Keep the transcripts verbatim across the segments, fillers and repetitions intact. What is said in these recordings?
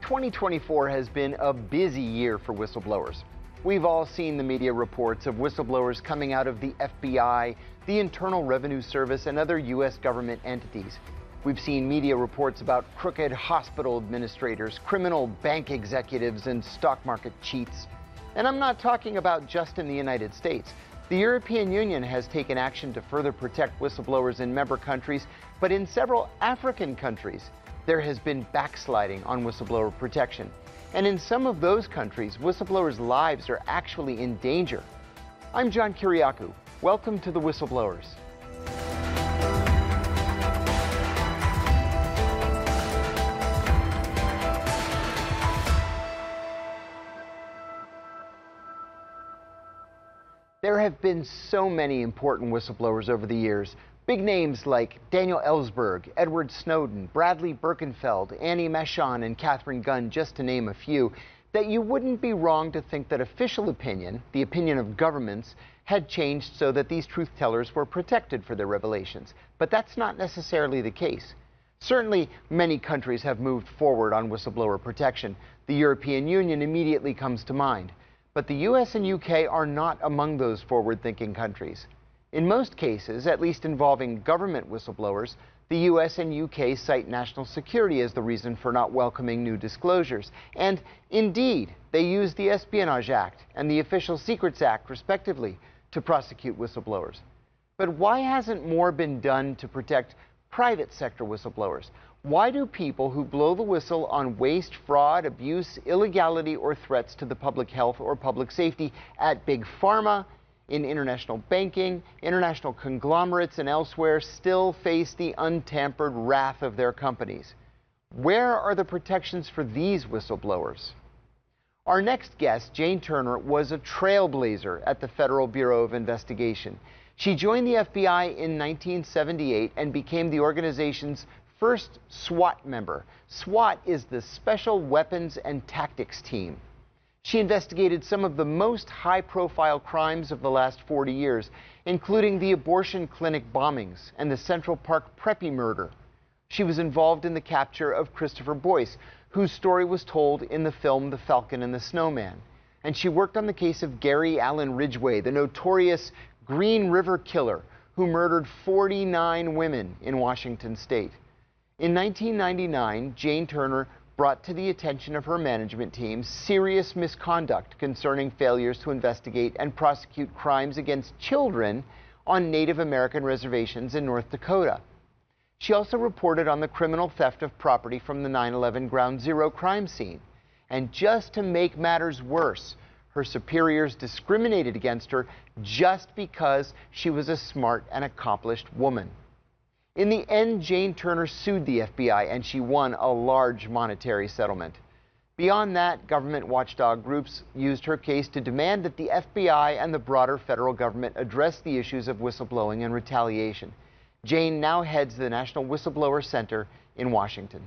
twenty twenty-four has been a busy year for whistleblowers. We've all seen the media reports of whistleblowers coming out of the F B I, the Internal Revenue Service, and other U S government entities. We've seen media reports about crooked hospital administrators, criminal bank executives, and stock market cheats. And I'm not talking about just in the United States. The European Union has taken action to further protect whistleblowers in member countries, but in several African countries, there has been backsliding on whistleblower protection. And in some of those countries, whistleblowers' lives are actually in danger. I'm John Kiriakou. Welcome to The Whistleblowers. There have been so many important whistleblowers over the years. Big names like Daniel Ellsberg, Edward Snowden, Bradley Birkenfeld, Annie Machon, and Catherine Gunn, just to name a few, that you wouldn't be wrong to think that official opinion, the opinion of governments, had changed so that these truth tellers were protected for their revelations. But that's not necessarily the case. Certainly, many countries have moved forward on whistleblower protection. The European Union immediately comes to mind. But the U S and U K are not among those forward-thinking countries. In most cases, at least involving government whistleblowers, the U S and U K cite national security as the reason for not welcoming new disclosures. And indeed, they use the Espionage Act and the Official Secrets Act, respectively, to prosecute whistleblowers. But why hasn't more been done to protect private sector whistleblowers? Why do people who blow the whistle on waste, fraud, abuse, illegality, or threats to the public health or public safety at Big Pharma, in international banking, international conglomerates, and elsewhere still face the untampered wrath of their companies? Where are the protections for these whistleblowers? Our next guest, Jane Turner, was a trailblazer at the Federal Bureau of Investigation. She joined the F B I in nineteen seventy-eight and became the organization's first SWAT member. SWAT is the Special Weapons and Tactics Team. She investigated some of the most high-profile crimes of the last forty years, including the abortion clinic bombings and the Central Park Preppy murder. She was involved in the capture of Christopher Boyce, whose story was told in the film The Falcon and the Snowman. And she worked on the case of Gary Allen Ridgway, the notorious Green River Killer, who murdered forty-nine women in Washington state. In nineteen ninety-nine, Jane Turner brought to the attention of her management team serious misconduct concerning failures to investigate and prosecute crimes against children on Native American reservations in North Dakota. She also reported on the criminal theft of property from the nine eleven Ground Zero crime scene. And just to make matters worse, her superiors discriminated against her just because she was a smart and accomplished woman. In the end, Jane Turner sued the F B I, and she won a large monetary settlement. Beyond that, government watchdog groups used her case to demand that the F B I and the broader federal government address the issues of whistleblowing and retaliation. Jane now heads the National Whistleblower Center in Washington.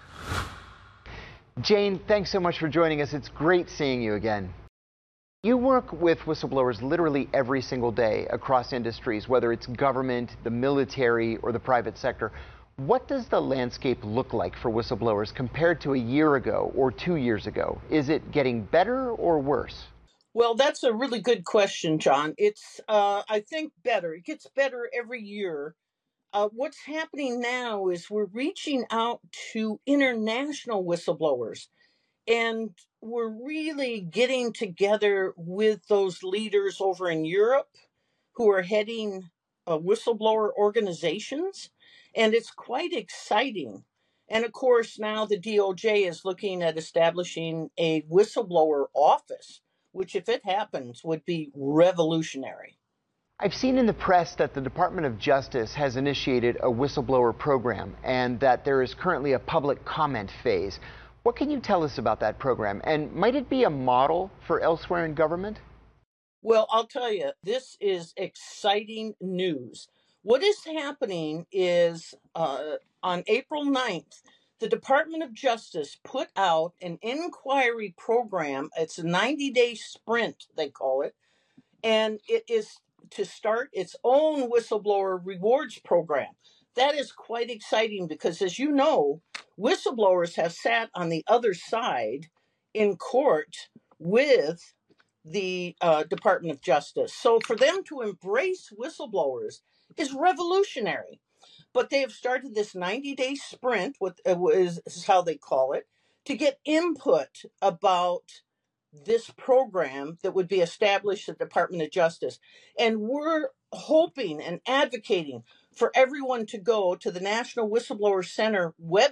Jane, thanks so much for joining us. It's great seeing you again. You work with whistleblowers literally every single day across industries, whether it's government, the military, or the private sector. What does the landscape look like for whistleblowers compared to a year ago or two years ago? Is it getting better or worse? Well, that's a really good question, John. It's, uh, I think, better. It gets better every year. Uh, what's happening now is we're reaching out to international whistleblowers. And we're really getting together with those leaders over in Europe who are heading uh, whistleblower organizations. And it's quite exciting. And of course, now the D O J is looking at establishing a whistleblower office, which, if it happens, would be revolutionary. I've seen in the press that the Department of Justice has initiated a whistleblower program and that there is currently a public comment phase. What can you tell us about that program, and might it be a model for elsewhere in government? Well, I'll tell you, this is exciting news. What is happening is uh, on April ninth, the Department of Justice put out an inquiry program. It's a ninety-day sprint, they call it, and it is to start its own whistleblower rewards program. That is quite exciting because, as you know, whistleblowers have sat on the other side in court with the uh, Department of Justice. So for them to embrace whistleblowers is revolutionary. But they have started this ninety-day sprint, what is, is how they call it, to get input about this program that would be established at the Department of Justice. And we're hoping and advocating for everyone to go to the National Whistleblower Center web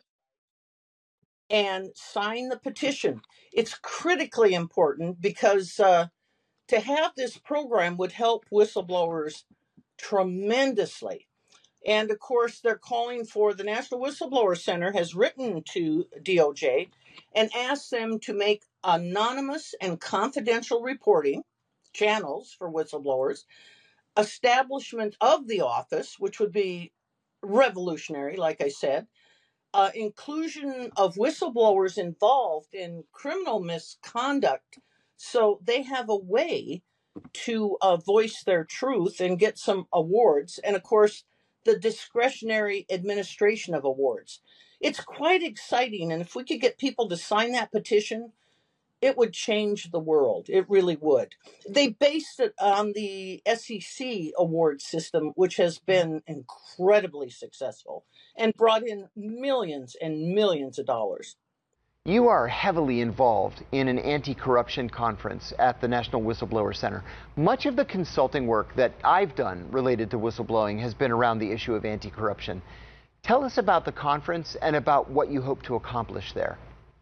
and sign the petition. It's critically important because uh, to have this program would help whistleblowers tremendously. And of course, they're calling for the National Whistleblower Center has written to D O J and asked them to make anonymous and confidential reporting channels for whistleblowers, establishment of the office, which would be revolutionary, like I said, uh, inclusion of whistleblowers involved in criminal misconduct so they have a way to uh, voice their truth and get some awards. And of course, the discretionary administration of awards. It's quite exciting. And if we could get people to sign that petition, it would change the world. It really would. They based it on the S E C award system, which has been incredibly successful and brought in millions and millions of dollars. You are heavily involved in an anti-corruption conference at the National Whistleblower Center. Much of the consulting work that I've done related to whistleblowing has been around the issue of anti-corruption. Tell us about the conference and about what you hope to accomplish there.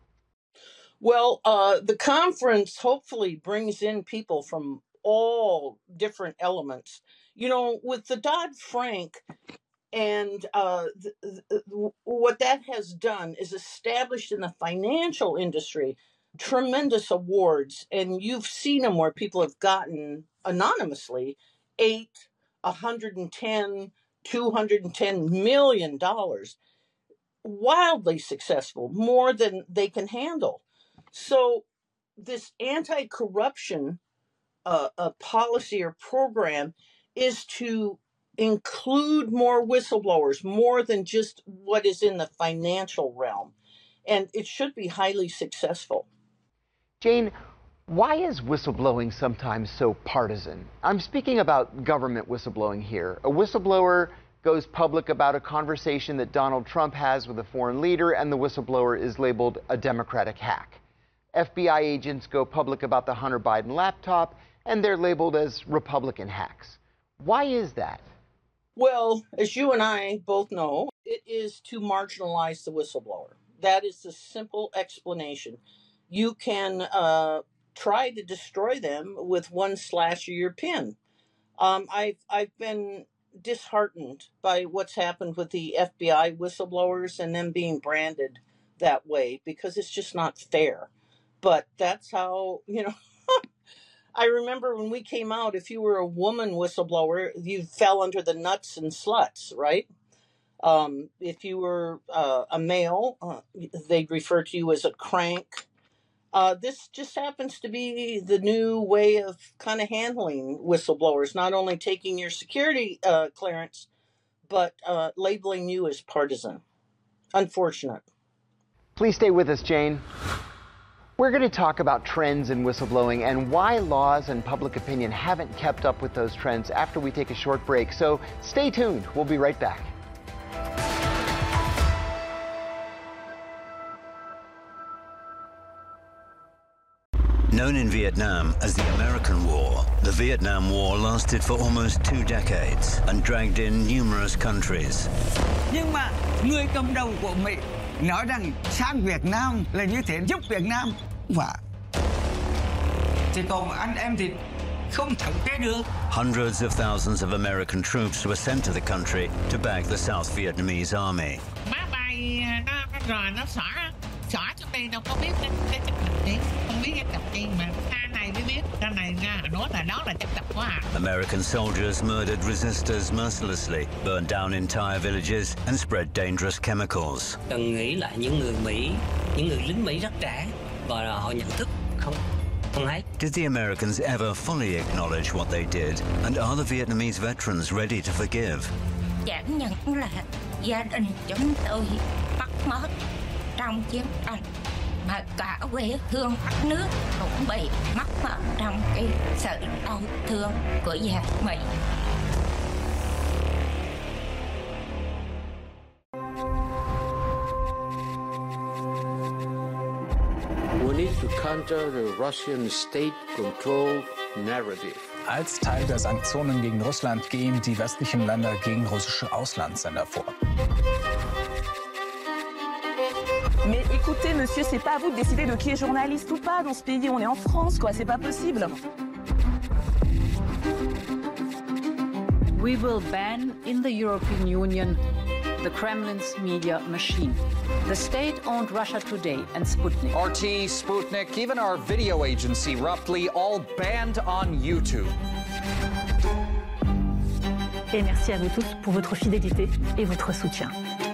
Well, uh, the conference hopefully brings in people from all different elements. You know, with the Dodd-Frank, and uh, th th what that has done is established in the financial industry tremendous awards, and you've seen them where people have gotten anonymously eight, one hundred ten, two hundred ten million dollars. Wildly successful, more than they can handle. So this anti-corruption uh, uh, policy or program is to include more whistleblowers, more than just what is in the financial realm. And it should be highly successful. Jane, why is whistleblowing sometimes so partisan? I'm speaking about government whistleblowing here. A whistleblower goes public about a conversation that Donald Trump has with a foreign leader, and the whistleblower is labeled a Democratic hack. F B I agents go public about the Hunter Biden laptop, and they're labeled as Republican hacks. Why is that? Well, as you and I both know, it is to marginalize the whistleblower. That is the simple explanation. You can uh, try to destroy them with one slash of your pen. Um, I've, I've been disheartened by what's happened with the F B I whistleblowers and them being branded that way, because it's just not fair. But that's how, you know, I remember when we came out, if you were a woman whistleblower, you fell under the nuts and sluts, right? Um, if you were uh, a male, uh, they'd refer to you as a crank. Uh, this just happens to be the new way of kind of handling whistleblowers, not only taking your security uh, clearance, but uh, labeling you as partisan. Unfortunate. Please stay with us, Jane. We're going to talk about trends in whistleblowing and why laws and public opinion haven't kept up with those trends after we take a short break. So stay tuned. We'll be right back. Known in Vietnam as the American War, the Vietnam War lasted for almost two decades and dragged in numerous countries. Nhưng mà người cầm đầu của Mỹ nói rằng sang Việt Nam là như thế giúp Việt Nam, và thì còn anh em thì không thực tế được. Hundreds of thousands of American troops were sent to the country to back the South Vietnamese army. Máy bay nó nó rồi nó xỏ xỏ cho đây đâu có biết cái cái chất độc gì, không biết cái độc gì mà ta này mới biết, ta này ra nói là đó là chất độc quá à. American soldiers murdered resistors mercilessly, burned down entire villages, and spread dangerous chemicals. Cần nghĩ lại những người Mỹ, những người lính Mỹ rất trẻ và họ nhận thức không không hay. Did the Americans ever fully acknowledge what they did, and are the Vietnamese veterans ready to forgive? Cảm nhận là gia đình chúng tôi bắt mất trong chiến tranh, mà cả quê hương đất nước cũng bị mắc mệt trong cái sự đau thương của giặc Mỹ. We need to counter the Russian state-controlled narrative. Als Teil der Sanktionen gegen Russland gehen die westlichen Länder gegen russische Auslandssender vor. Mais écoutez, monsieur, c'est pas à vous de décider de qui est journaliste ou pas dans ce pays. On est en France, quoi. C'est pas possible. We will ban in the European Union the Kremlin's media machine. The state-owned Russia Today and Sputnik. R T, Sputnik, even our video agency, Ruptly, all banned on YouTube. Et merci à vous tous pour votre fidélité et votre soutien.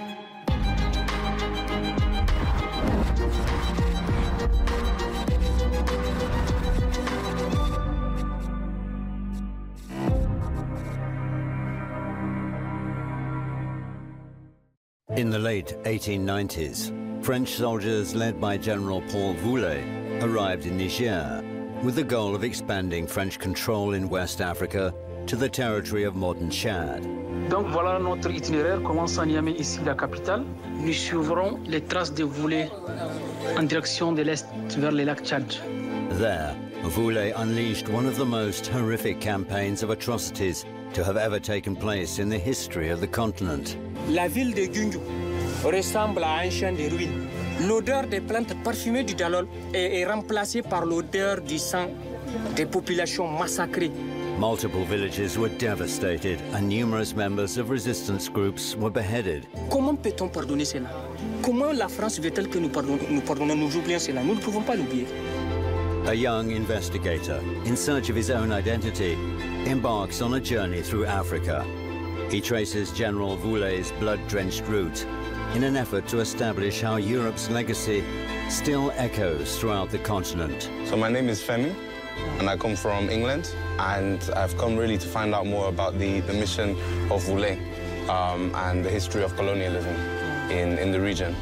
In the late eighteen nineties, French soldiers led by General Paul Voulay arrived in Niger with the goal of expanding French control in West Africa to the territory of modern Chad. Donc voilà notre itinéraire commence à Niamey, ici la capitale. Nous suivrons les traces de Voulay en direction de l'est vers les lacs Tchad. There, Voulay unleashed one of the most horrific campaigns of atrocities to have ever taken place in the history of the continent. La ville de Gungu ressemble à un champ de ruines. L'odeur des plantes parfumées du Dalol est, est remplacée par l'odeur du sang des populations massacrées. Multiple villages were devastated and numerous members of resistance groups were beheaded. Comment peut-on pardonner cela? Comment la France veut-elle que nous pardonnons, nous pardonnons, nous oublions cela? Nous ne pouvons pas l'oublier. A young investigator, in search of his own identity, embarks on a journey through Africa. He traces General Voulay's blood-drenched route in an effort to establish how Europe's legacy still echoes throughout the continent. So my name is Femi, and I come from England, and I've come really to find out more about the, the mission of Voulay um, and the history of colonialism in, in the region.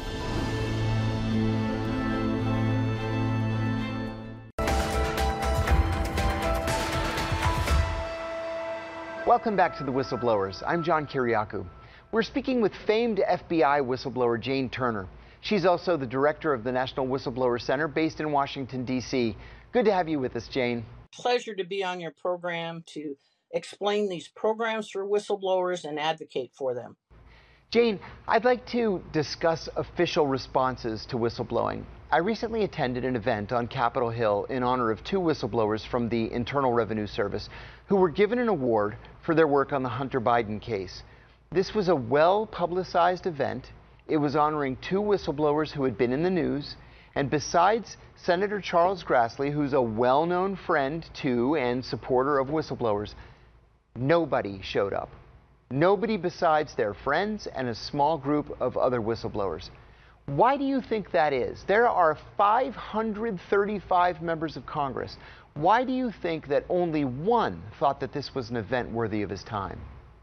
Welcome back to The Whistleblowers. I'm John Kiriakou. We're speaking with famed F B I whistleblower Jane Turner. She's also the director of the National Whistleblower Center based in Washington, D C Good to have you with us, Jane. Pleasure to be on your program to explain these programs for whistleblowers and advocate for them. Jane, I'd like to discuss official responses to whistleblowing. I recently attended an event on Capitol Hill in honor of two whistleblowers from the Internal Revenue Service who were given an award for their work on the Hunter Biden case. This was a well-publicized event. It was honoring two whistleblowers who had been in the news. And besides Senator Charles Grassley, who's a well-known friend to and supporter of whistleblowers, nobody showed up. Nobody besides their friends and a small group of other whistleblowers. Why do you think that is? There are five hundred thirty-five members of Congress. Why do you think that only one thought that this was an event worthy of his time?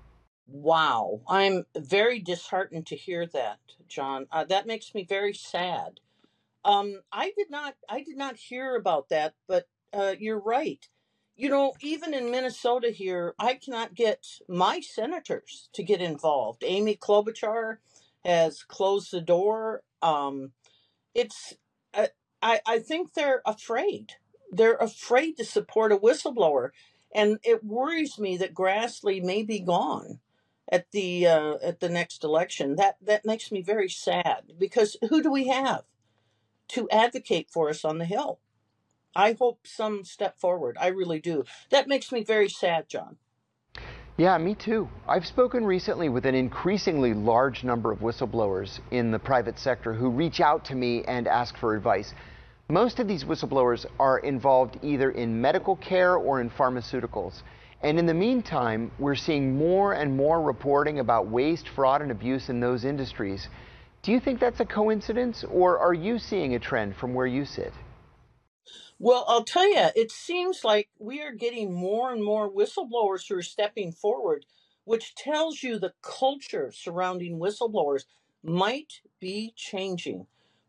Wow. I'm very disheartened to hear that, John. Uh, that makes me very sad. Um, I did not I did not hear about that, but uh, you're right. You know, even in Minnesota here, I cannot get my senators to get involved. Amy Klobuchar has closed the door. Um, it's uh, I, I think they're afraid. They're afraid to support a whistleblower. And it worries me that Grassley may be gone at the uh, at the next election. That that makes me very sad, because who do we have to advocate for us on the Hill? I hope some step forward. I really do. That makes me very sad, John. Yeah, me too. I've spoken recently with an increasingly large number of whistleblowers in the private sector who reach out to me and ask for advice. Most of these whistleblowers are involved either in medical care or in pharmaceuticals. And in the meantime, we're seeing more and more reporting about waste, fraud, and abuse in those industries. Do you think that's a coincidence, or are you seeing a trend from where you sit? Well, I'll tell you, it seems like we are getting more and more whistleblowers who are stepping forward, which tells you the culture surrounding whistleblowers might be changing.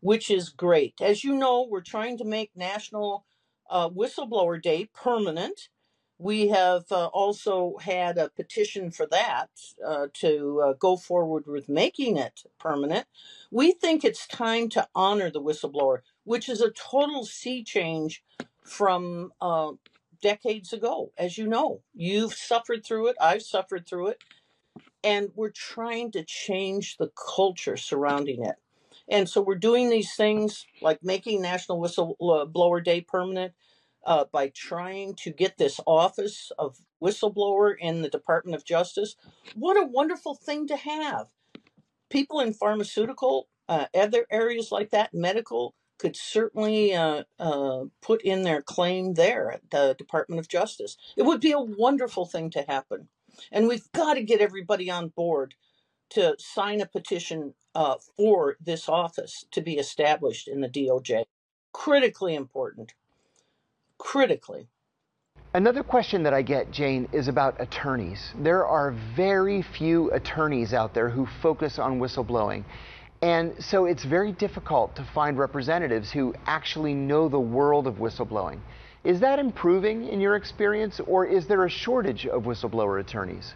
which is great. As you know, we're trying to make National uh, Whistleblower Day permanent. We have uh, also had a petition for that uh, to uh, go forward with making it permanent. We think it's time to honor the whistleblower, which is a total sea change from uh, decades ago. As you know, you've suffered through it, I've suffered through it, and we're trying to change the culture surrounding it. And so we're doing these things like making National Whistleblower Day permanent, Uh, by trying to get this office of whistleblower in the Department of Justice. What a wonderful thing to have. People in pharmaceutical, uh, other areas like that, medical, could certainly uh, uh, put in their claim there at the Department of Justice. It would be a wonderful thing to happen. And we've got to get everybody on board to sign a petition uh, for this office to be established in the D O J. Critically important. Critically. Another question that I get, Jane, is about attorneys. There are very few attorneys out there who focus on whistleblowing. And so it's very difficult to find representatives who actually know the world of whistleblowing. Is that improving in your experience, or is there a shortage of whistleblower attorneys?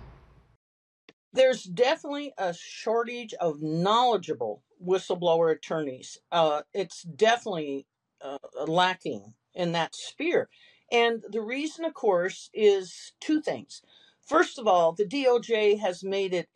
There's definitely a shortage of knowledgeable whistleblower attorneys. Uh, it's definitely uh, lacking in that sphere. And the reason, of course, is two things. First of all, the D O J has made it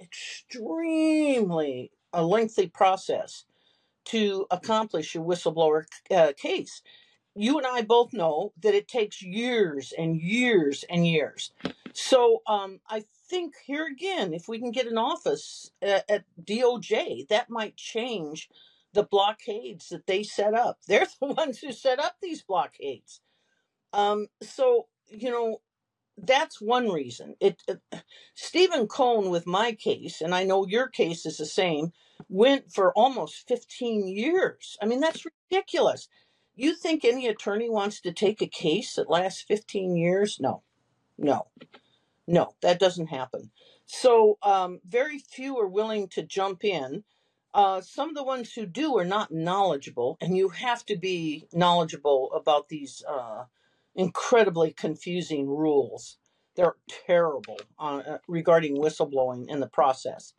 extremely a lengthy process to accomplish a whistleblower uh, case. You and I both know that it takes years and years and years. So um, I think here again, if we can get an office at, at D O J, that might change the blockades that they set up. They're the ones who set up these blockades. Um, so, you know, that's one reason. It, it Stephen Cohn with my case, and I know your case is the same, went for almost fifteen years. I mean, that's ridiculous. You think any attorney wants to take a case that lasts fifteen years? No, no, no, that doesn't happen. So um, very few are willing to jump in. Uh, some of the ones who do are not knowledgeable, and you have to be knowledgeable about these uh, incredibly confusing rules. They're terrible uh, regarding whistleblowing in the process.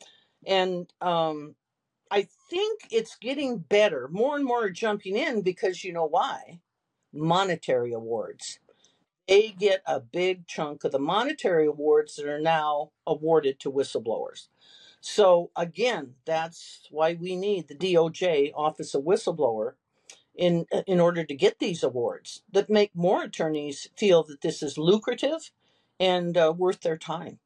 And um, I think it's getting better. More and more are jumping in because you know why? Monetary awards. They get a big chunk of the monetary awards that are now awarded to whistleblowers. So again, that's why we need the D O J Office of Whistleblower in in order to get these awards that make more attorneys feel that this is lucrative and uh, worth their time.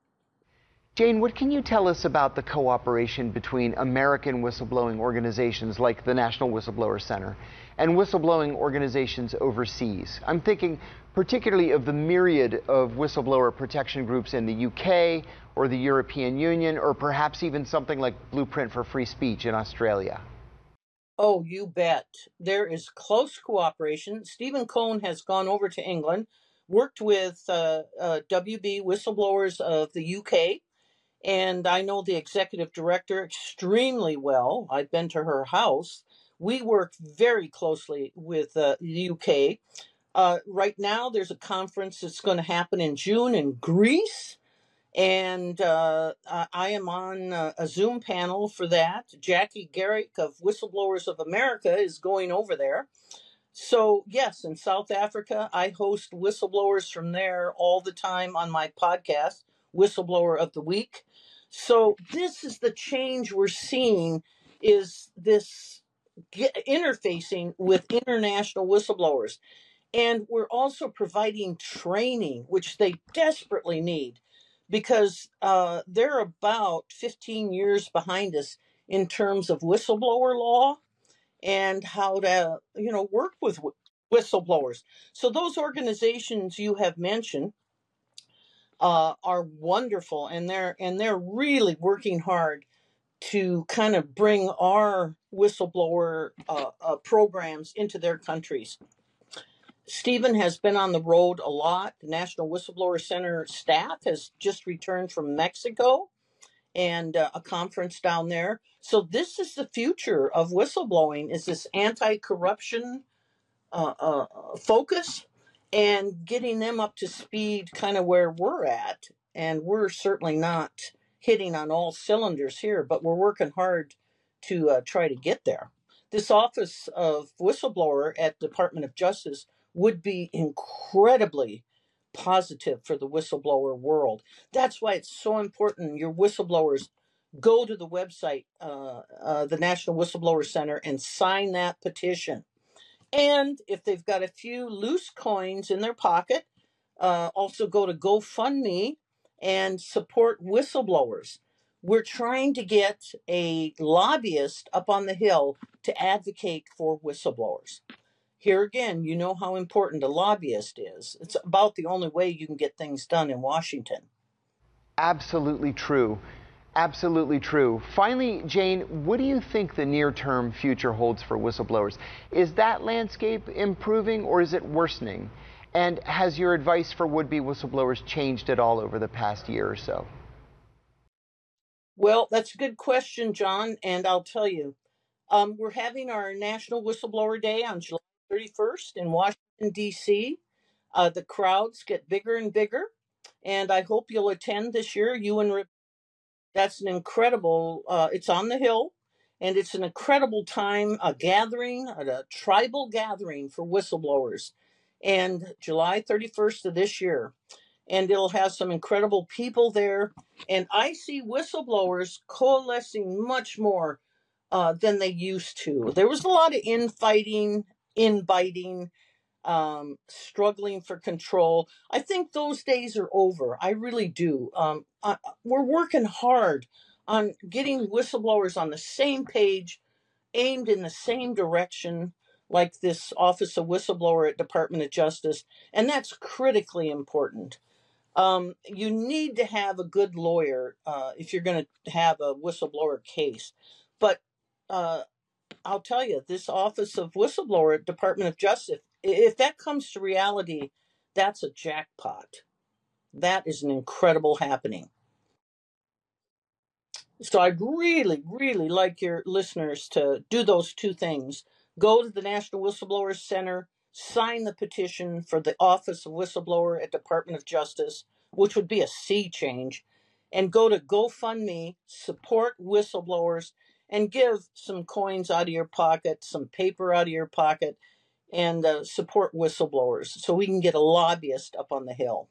Jane, what can you tell us about the cooperation between American whistleblowing organizations like the National Whistleblower Center and whistleblowing organizations overseas? I'm thinking particularly of the myriad of whistleblower protection groups in the U K or the European Union, or perhaps even something like Blueprint for Free Speech in Australia. Oh, you bet. There is close cooperation. Stephen Cohn has gone over to England, worked with uh, uh, W B Whistleblowers of the U K, and I know the executive director extremely well. I've been to her house. We work very closely with uh, the U K. Uh, right now, there's a conference that's going to happen in June in Greece. And uh, I am on a, a Zoom panel for that. Jackie Garrick of Whistleblowers of America is going over there. So yes, in South Africa, I host whistleblowers from there all the time on my podcast, Whistleblower of the Week. So this is the change we're seeing, is this get, interfacing with international whistleblowers. And we're also providing training, which they desperately need, because uh, they're about fifteen years behind us in terms of whistleblower law and how to, you know, work with wh- whistleblowers. So those organizations you have mentioned uh, are wonderful, and they're and they're really working hard to kind of bring our whistleblower uh, uh, programs into their countries. Stephen has been on the road a lot. The National Whistleblower Center staff has just returned from Mexico, and uh, a conference down there. So this is the future of whistleblowing, is this anti-corruption uh, uh, focus and getting them up to speed kind of where we're at. And we're certainly not hitting on all cylinders here, but we're working hard to uh, try to get there. This Office of Whistleblower at Department of Justice would be incredibly positive for the whistleblower world. That's why it's so important your whistleblowers go to the website, uh, uh, the National Whistleblower Center, and sign that petition. And if they've got a few loose coins in their pocket, uh, also go to GoFundMe and support whistleblowers. We're trying to get a lobbyist up on the Hill to advocate for whistleblowers. Here again, you know how important a lobbyist is. It's about the only way you can get things done in Washington. Absolutely true. Absolutely true. Finally, Jane, what do you think the near-term future holds for whistleblowers? Is that landscape improving or is it worsening? And has your advice for would-be whistleblowers changed at all over the past year or so? Well, that's a good question, John, and I'll tell you. Um, we're having our National Whistleblower Day on July thirty-first in Washington, D C Uh, the crowds get bigger and bigger, and I hope you'll attend this year. You and Rip, that's an incredible, uh, it's on the Hill, and it's an incredible time, a gathering, a tribal gathering for whistleblowers, and July thirty-first of this year. And it'll have some incredible people there, and I see whistleblowers coalescing much more uh, than they used to. There was a lot of infighting, inbiting, um, struggling for control. I think those days are over. I really do. Um, I, we're working hard on getting whistleblowers on the same page, aimed in the same direction, like this Office of Whistleblower at Department of Justice, and that's critically important. Um, you need to have a good lawyer uh, if you're going to have a whistleblower case. But uh, I'll tell you, this Office of Whistleblower at Department of Justice, if that comes to reality, that's a jackpot. That is an incredible happening. So I'd really, really like your listeners to do those two things. Go to the National Whistleblower Center, sign the petition for the Office of Whistleblower at Department of Justice, which would be a sea change, and go to GoFundMe, support whistleblowers, and give some coins out of your pocket, some paper out of your pocket, and uh, support whistleblowers so we can get a lobbyist up on the Hill.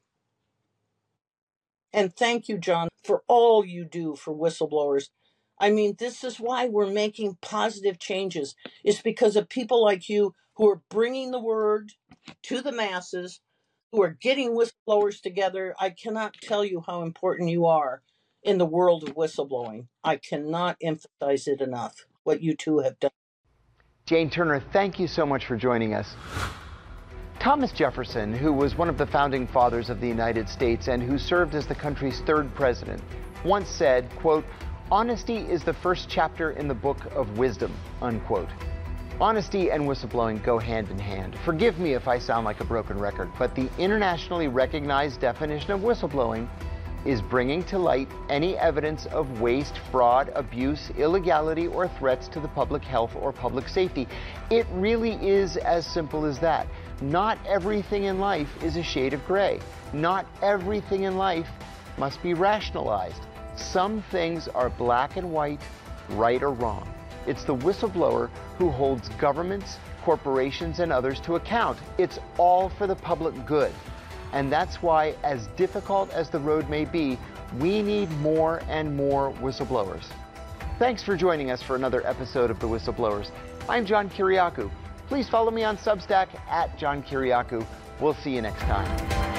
And thank you, John, for all you do for whistleblowers. I mean, this is why we're making positive changes. It's because of people like you who are bringing the word to the masses, who are getting whistleblowers together. I cannot tell you how important you are in the world of whistleblowing. I cannot emphasize it enough, what you two have done. Jane Turner, thank you so much for joining us. Thomas Jefferson, who was one of the founding fathers of the United States and who served as the country's third president, once said, quote, "Honesty is the first chapter in the book of wisdom," unquote. Honesty and whistleblowing go hand in hand. Forgive me if I sound like a broken record, but the internationally recognized definition of whistleblowing is bringing to light any evidence of waste, fraud, abuse, illegality, or threats to the public health or public safety. It really is as simple as that. Not everything in life is a shade of gray. Not everything in life must be rationalized. Some things are black and white, right or wrong. It's the whistleblower who holds governments, corporations, and others to account. It's all for the public good. And that's why, as difficult as the road may be, we need more and more whistleblowers. Thanks for joining us for another episode of The Whistleblowers. I'm John Kiriakou. Please follow me on Substack at John Kiriakou. We'll see you next time.